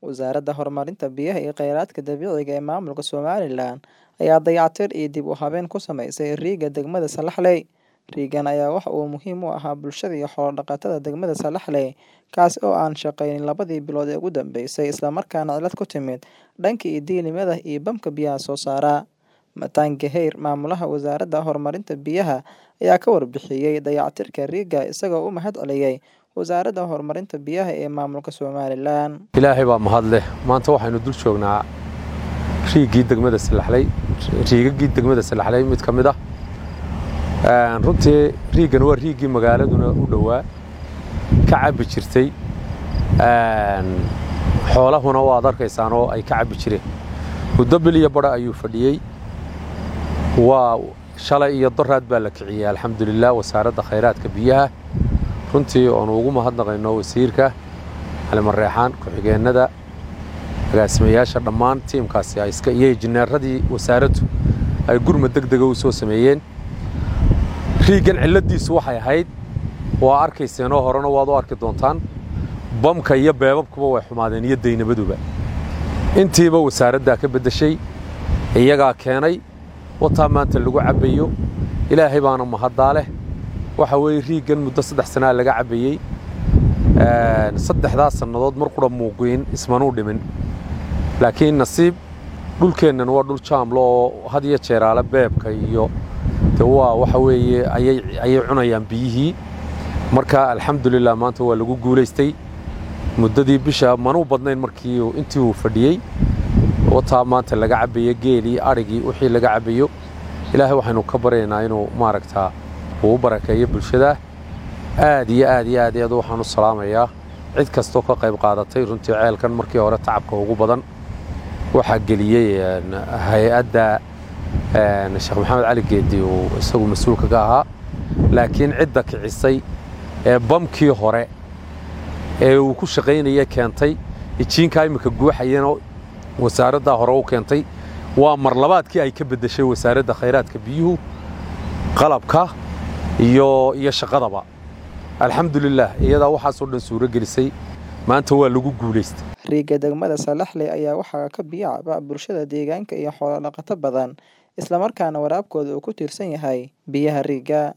Wasaaradda Horumarinta Biyaha iyo Kheyraadka Dabiiciga ee Maamulka Somalilan ayaa dayactir iyo dib u habeyn ku samaysay riigga degmada Salaxley. Riiggan ayaa waxa uu muhiim u ahaa bulshada iyo xoolo-dhaqatada degmada Salaxley, kaas oo aan shaqaynin labadii bilood ee ugu dambeysay, isla markaana cilad ku timid dhanka diilimada iyo bamka biyaha soo saara. Mataan Geheir, maamulaha Wasaaradda Horumarinta Biyaha, ayaa ka warbixiyay dayactirka riigga, isagoo u mahadceliyay Wasaaradda Horumarinta Biyaha ee Maamulka Somalilan. Ilaahay baa mahad leh. Maanta waxaynu dul joognaa riiggii degmada Salaxley, riigagii degmada Salaxley mid ka mid ah. Runtii riiggan waa riiggii magaaladuna u dhawaa ka cabbi jirtay. Xoolahuna waad arkaysaan oo ay ka cabbi jireen. Muddo bil iyo badh ayuu fadhiyay. waa shalay iyo daraad baa la kiciyay alxamdulillaah wasaaradda kheyraadka biyaha. runtii oon ugu mahadnaqayno wasiirka Cali Mareexaan, ku-xigeenada, agaasimayaasha dhammaan tiimkaasi ay iska iyo injineeradii wasaaraddu ay gurmad degdeg u soo sameeyeen. riiggan ciladiisu waxay ahayd waa arkayseen oo horena waad u arki doontaan. bamka iyo beebabkuba way xumaadeen iyo deynabaduba. intiiba wasaaradda ka bedeshay, iyagaa keenay wataa maanta lagu cabayo. ilaahay baana mahaddaa leh. waxa weeye riiggan muddo 3 sano laga cabayay. 3 sannadood mar qura muuqin ismanuu dhimin. laakiin nasiib dhulkeennan waa dhul jaamlo oo had iyo jeeraale beebka iyo waxa weeye ayay cunayaan biyihii. marka alxamdulillaah maanta waa lagu guulaystay. muddadii bisha manuu badnayn markii intii uu fadhiyay wataa maanta laga cabayay geelii arigii wixii laga cabayo. ilaahay waxaynu ka baryaynaa inuu maaragtaa uu barakeeyo bulshada. aad iyo aad waxaan u salaamayaa cid kastoo ka qayb qaadatay. runtii ceelkan markii hore tacabka ugu badan waxaa geliyey hay-adda Sheekh Maxamed Cali Geedi oo isagu mas'uulka ka ahaa. laakiin cidda kicisay ee bamkii hore ee uu ku shaqaynayay keentay ijiinka imika guuxayeen wasaaradda hore u keentay. waa mar labaadkii ay ka bedeshay wasaaradda kheyraadka biyuhu qalabka iyo shaqadaba. alxamdulillaah iyadaa waxaasoo dhan suuro gelisay. maanta waa lagu guulaystay. Riigga degmada Salaxley ayaa waxaa ka biyo caba bulshada deegaanka iyo xoolo-dhaqato badan, isla markaana waraabkooda uu ku tiirsan yahay biyaha riigga.